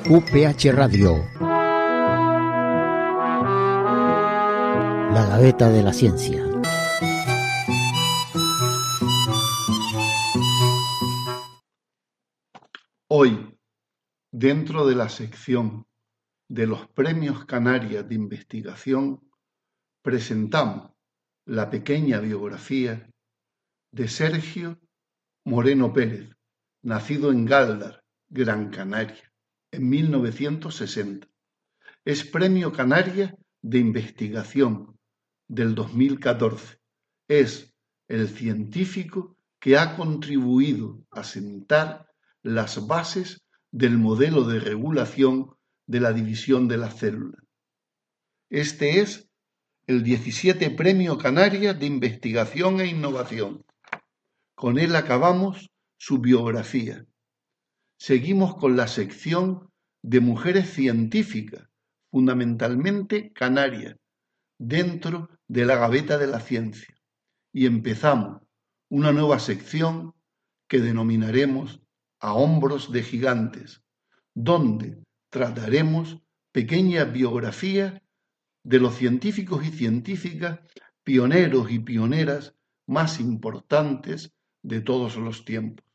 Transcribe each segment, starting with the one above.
UPH Radio. La Gaveta de la Ciencia. Hoy, dentro de la sección de los Premios Canarias de Investigación, presentamos la pequeña biografía de Sergio Moreno Pérez, nacido en Gáldar, Gran Canaria, en 1960. Es Premio Canarias de Investigación del 2014. Es el científico que ha contribuido a sentar las bases del modelo de regulación de la división de las células. Este es el 17 Premio Canarias de Investigación e Innovación. Con él acabamos su biografía. Seguimos con la sección de mujeres científicas, fundamentalmente canarias, dentro de la Gaveta de la Ciencia. Y empezamos una nueva sección que denominaremos A Hombros de Gigantes, donde trataremos pequeñas biografías de los científicos y científicas, pioneros y pioneras más importantes de todos los tiempos.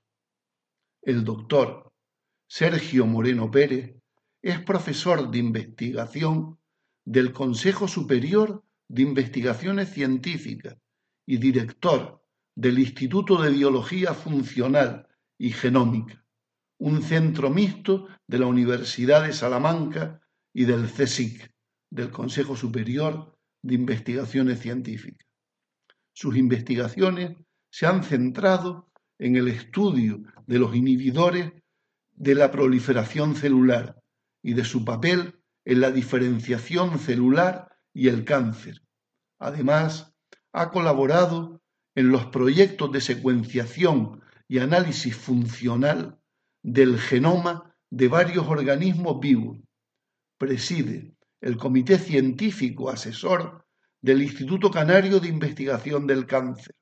El doctor Sergio Moreno Pérez es profesor de investigación del Consejo Superior de Investigaciones Científicas y director del Instituto de Biología Funcional y Genómica, un centro mixto de la Universidad de Salamanca y del CSIC, del Consejo Superior de Investigaciones Científicas. Sus investigaciones se han centrado en el estudio de los inhibidores de la proliferación celular y de su papel en la diferenciación celular y el cáncer. Además, ha colaborado en los proyectos de secuenciación y análisis funcional del genoma de varios organismos vivos. Preside el Comité Científico Asesor del Instituto Canario de Investigación del Cáncer.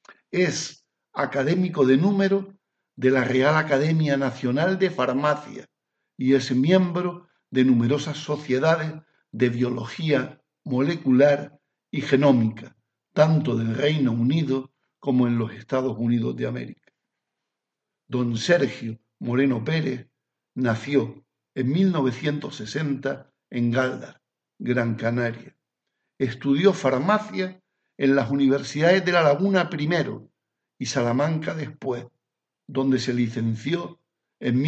Es académico de número de la Real Academia Nacional de Farmacia y es miembro de numerosas sociedades de biología molecular y genómica, tanto del Reino Unido como en los Estados Unidos de América. Don Sergio Moreno Pérez nació en 1960 en Gáldar, Gran Canaria. Estudió farmacia en las universidades de La Laguna primero y Salamanca después, donde se licenció en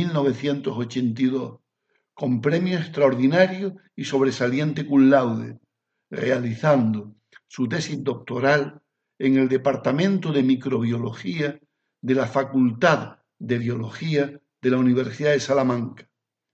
1982 con premio extraordinario y sobresaliente cum laude, realizando su tesis doctoral en el Departamento de Microbiología de la Facultad de Biología de la Universidad de Salamanca.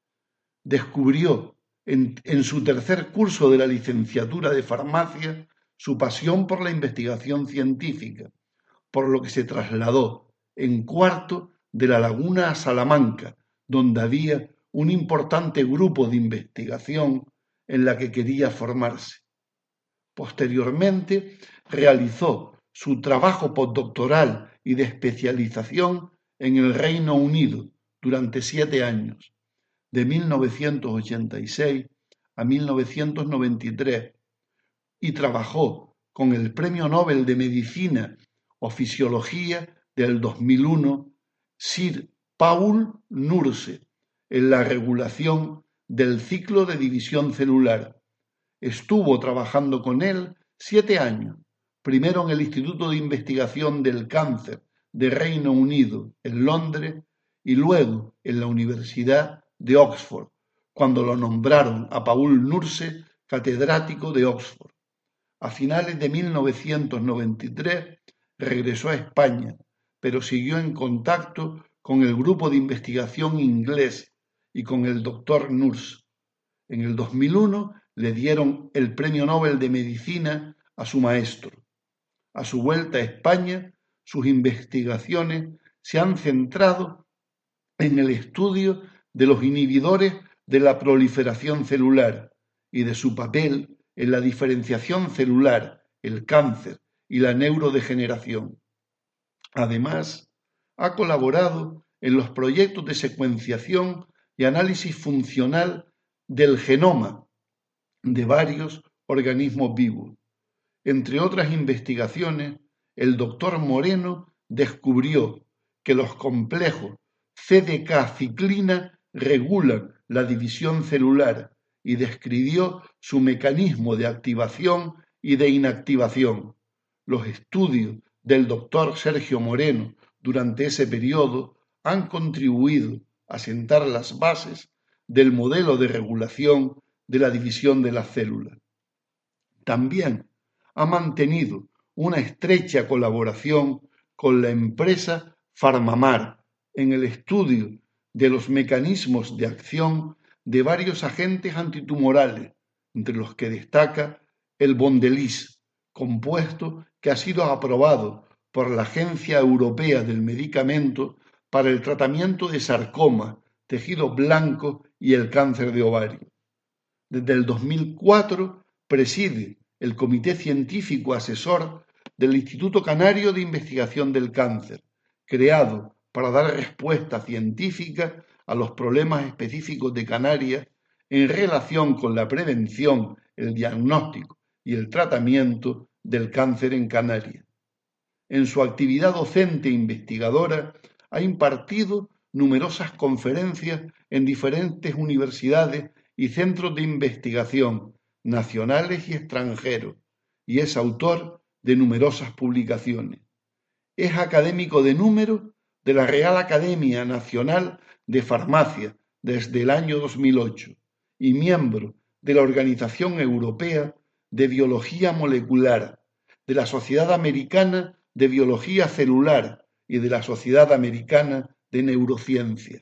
Descubrió en su tercer curso de la licenciatura de farmacia su pasión por la investigación científica, por lo que se trasladó en cuarto de La Laguna a Salamanca, donde había un importante grupo de investigación en la que quería formarse. Posteriormente realizó su trabajo postdoctoral y de especialización en el Reino Unido durante 7 años, de 1986 a 1993, y trabajó con el Premio Nobel de Medicina o Fisiología del 2001, Sir Paul Nurse, en la regulación del ciclo de división celular. Estuvo trabajando con él 7 años, primero en el Instituto de Investigación del Cáncer de Reino Unido, en Londres, y luego en la Universidad de Oxford, cuando lo nombraron a Paul Nurse catedrático de Oxford. A finales de 1993 regresó a España, pero siguió en contacto con el grupo de investigación inglés y con el doctor Nurse. En el 2001 le dieron el Premio Nobel de Medicina a su maestro. A su vuelta a España, sus investigaciones se han centrado en el estudio de los inhibidores de la proliferación celular y de su papel en la diferenciación celular, el cáncer y la neurodegeneración. Además, ha colaborado en los proyectos de secuenciación y análisis funcional del genoma de varios organismos vivos. Entre otras investigaciones, el doctor Moreno descubrió que los complejos CDK-ciclina regulan la división celular y describió su mecanismo de activación y de inactivación. Los estudios del doctor Sergio Moreno durante ese periodo han contribuido a sentar las bases del modelo de regulación de la división de las células. También ha mantenido una estrecha colaboración con la empresa PharmaMar en el estudio de los mecanismos de acción de varios agentes antitumorales, entre los que destaca el Bondelis, compuesto que ha sido aprobado por la Agencia Europea del Medicamento para el tratamiento de sarcoma, tejido blanco y el cáncer de ovario. Desde el 2004 preside el Comité Científico Asesor del Instituto Canario de Investigación del Cáncer, creado para dar respuesta científica a los problemas específicos de Canarias en relación con la prevención, el diagnóstico y el tratamiento del cáncer en Canarias. En su actividad docente e investigadora ha impartido numerosas conferencias en diferentes universidades y centros de investigación nacionales y extranjeros, y es autor de numerosas publicaciones. Es académico de número de la Real Academia Nacional de Farmacia desde el año 2008 y miembro de la Organización Europea de Biología Molecular, de la Sociedad Americana de Biología Celular y de la Sociedad Americana de Neurociencia.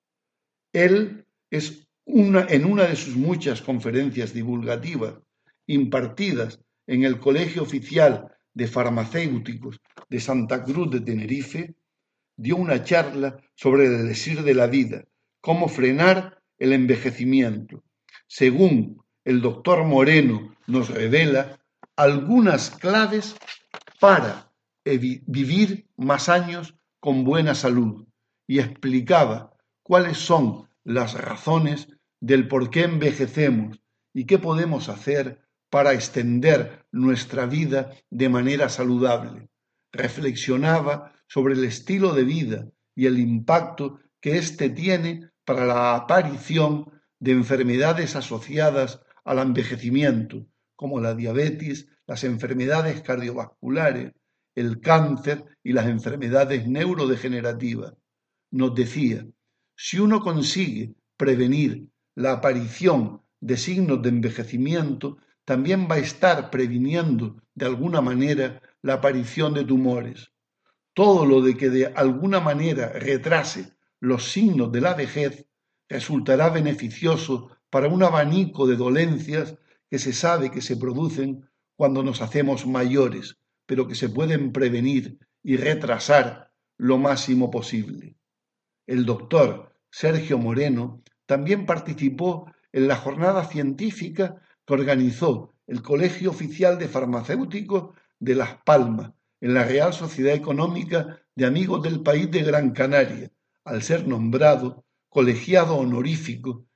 Él es en una de sus muchas conferencias divulgativas impartidas en el Colegio Oficial de Farmacéuticos de Santa Cruz de Tenerife, dio una charla sobre el elixir de la vida, cómo frenar el envejecimiento. Según el doctor Moreno nos revela algunas claves para vivir más años con buena salud y explicaba cuáles son las razones del por qué envejecemos y qué podemos hacer para extender nuestra vida de manera saludable. Reflexionaba sobre el estilo de vida y el impacto que éste tiene para la aparición de enfermedades asociadas al envejecimiento, como la diabetes, las enfermedades cardiovasculares, el cáncer y las enfermedades neurodegenerativas. Nos decía, si uno consigue prevenir la aparición de signos de envejecimiento, también va a estar previniendo de alguna manera la aparición de tumores. Todo lo de que de alguna manera retrase los signos de la vejez resultará beneficioso para un abanico de dolencias que se sabe que se producen cuando nos hacemos mayores, pero que se pueden prevenir y retrasar lo máximo posible. El doctor Sergio Moreno también participó en la jornada científica que organizó el Colegio Oficial de Farmacéuticos de Las Palmas, en la Real Sociedad Económica de Amigos del País de Gran Canaria, al ser nombrado colegiado honorífico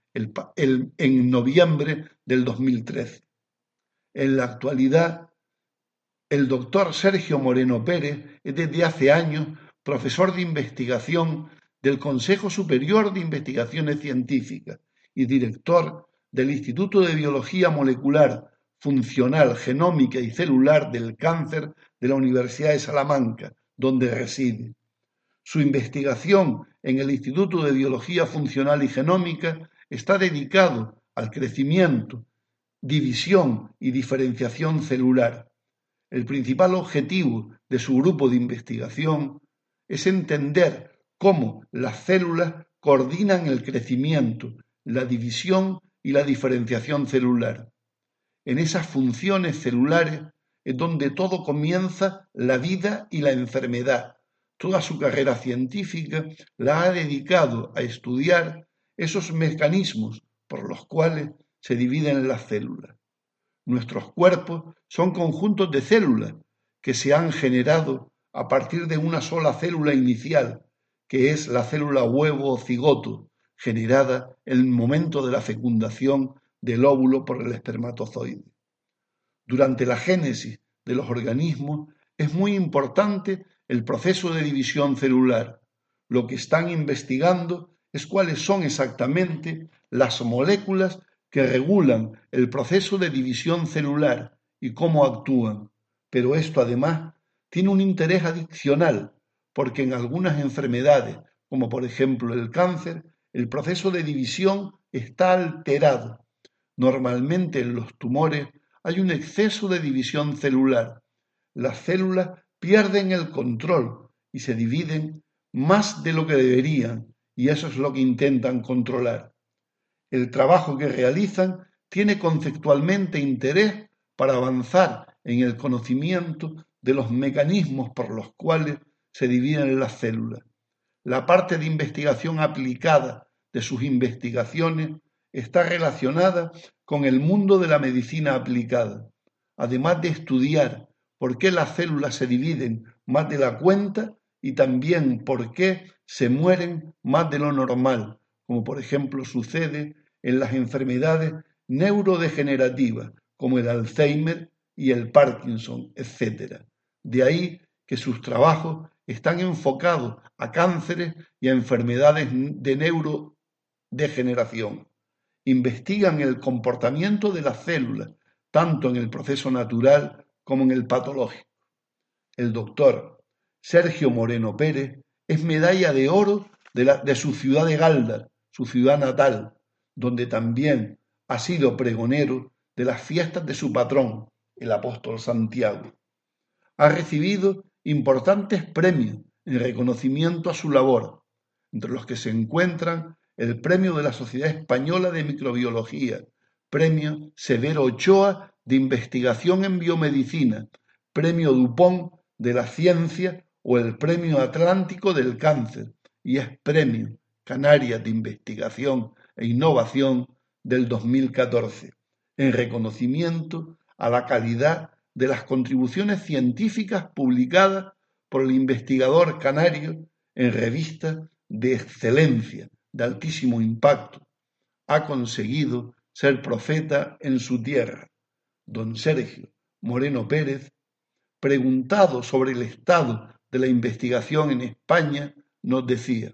en noviembre del 2013. En la actualidad, el doctor Sergio Moreno Pérez es desde hace años profesor de investigación del Consejo Superior de Investigaciones Científicas y director del Instituto de Biología Molecular, Funcional, Genómica y Celular del Cáncer de la Universidad de Salamanca, donde reside. Su investigación en el Instituto de Biología Funcional y Genómica está dedicado al crecimiento, división y diferenciación celular. El principal objetivo de su grupo de investigación es entender cómo las células coordinan el crecimiento, la división y la diferenciación celular. En esas funciones celulares es donde todo comienza la vida y la enfermedad. Toda su carrera científica la ha dedicado a estudiar esos mecanismos por los cuales se dividen las células. Nuestros cuerpos son conjuntos de células que se han generado a partir de una sola célula inicial, que es la célula huevo o cigoto, generada en el momento de la fecundación del óvulo por el espermatozoide. Durante la génesis de los organismos es muy importante el proceso de división celular. Lo que están investigando es cuáles son exactamente las moléculas que regulan el proceso de división celular y cómo actúan. Pero esto además tiene un interés adicional, porque en algunas enfermedades, como por ejemplo el cáncer, el proceso de división está alterado. Normalmente en los tumores hay un exceso de división celular. Las células pierden el control y se dividen más de lo que deberían, y eso es lo que intentan controlar. El trabajo que realizan tiene conceptualmente interés para avanzar en el conocimiento de los mecanismos por los cuales se dividen las células. La parte de investigación aplicada de sus investigaciones está relacionada con el mundo de la medicina aplicada, además de estudiar por qué las células se dividen más de la cuenta y también por qué se mueren más de lo normal, como por ejemplo sucede en las enfermedades neurodegenerativas, como el Alzheimer y el Parkinson, etc. De ahí que sus trabajos están enfocados a cánceres y a enfermedades de neurodegeneración. Investigan el comportamiento de las células, tanto en el proceso natural como en el patológico. El doctor Sergio Moreno Pérez es medalla de oro de su ciudad de Galdar, su ciudad natal, donde también ha sido pregonero de las fiestas de su patrón, el apóstol Santiago. Ha recibido importantes premios en reconocimiento a su labor, entre los que se encuentran el Premio de la Sociedad Española de Microbiología, Premio Severo Ochoa de Investigación en Biomedicina, Premio Dupont de la Ciencia o el Premio Atlántico del Cáncer, y es Premio Canarias de Investigación e Innovación del 2014, en reconocimiento a la calidad de las contribuciones científicas publicadas por el investigador canario en revistas de excelencia, de altísimo impacto. Ha conseguido ser profeta en su tierra. Don Sergio Moreno Pérez, preguntado sobre el estado de la investigación en España, nos decía: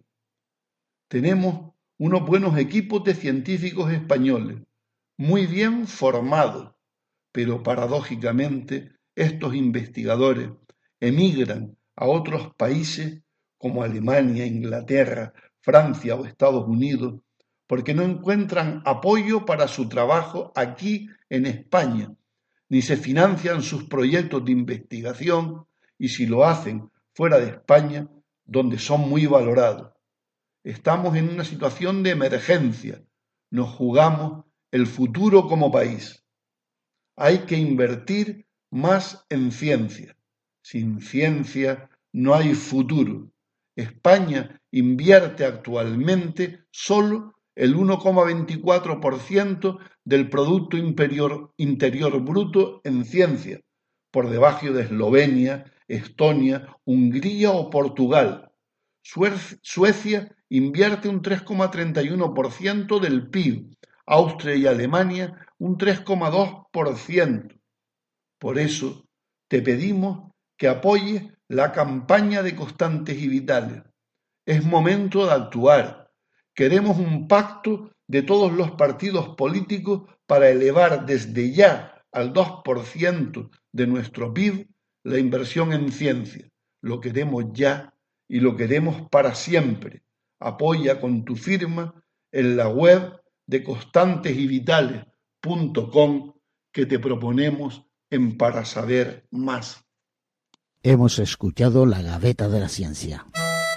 tenemos unos buenos equipos de científicos españoles, muy bien formados, pero paradójicamente estos investigadores emigran a otros países como Alemania, Inglaterra, Francia o Estados Unidos, porque no encuentran apoyo para su trabajo aquí en España, ni se financian sus proyectos de investigación, y si lo hacen fuera de España, donde son muy valorados. Estamos en una situación de emergencia, nos jugamos el futuro como país. Hay que invertir más en ciencia. Sin ciencia no hay futuro. España invierte actualmente solo el 1,24% del Producto Interior Bruto en ciencia, por debajo de Eslovenia, Estonia, Hungría o Portugal. Suecia invierte un 3,31% del PIB, Austria y Alemania un 3,2%. Por eso te pedimos que apoyes la campaña de Constantes y Vitales. Es momento de actuar. Queremos un pacto de todos los partidos políticos para elevar desde ya al 2% de nuestro PIB la inversión en ciencia. Lo queremos ya y lo queremos para siempre. Apoya con tu firma en la web de constantesyvitales.com que te proponemos en Para Saber Más. Hemos escuchado La Gaveta de la Ciencia.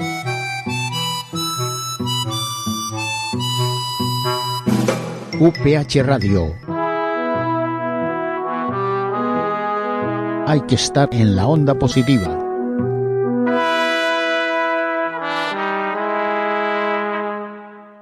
UPH Radio. Hay que estar en la onda positiva.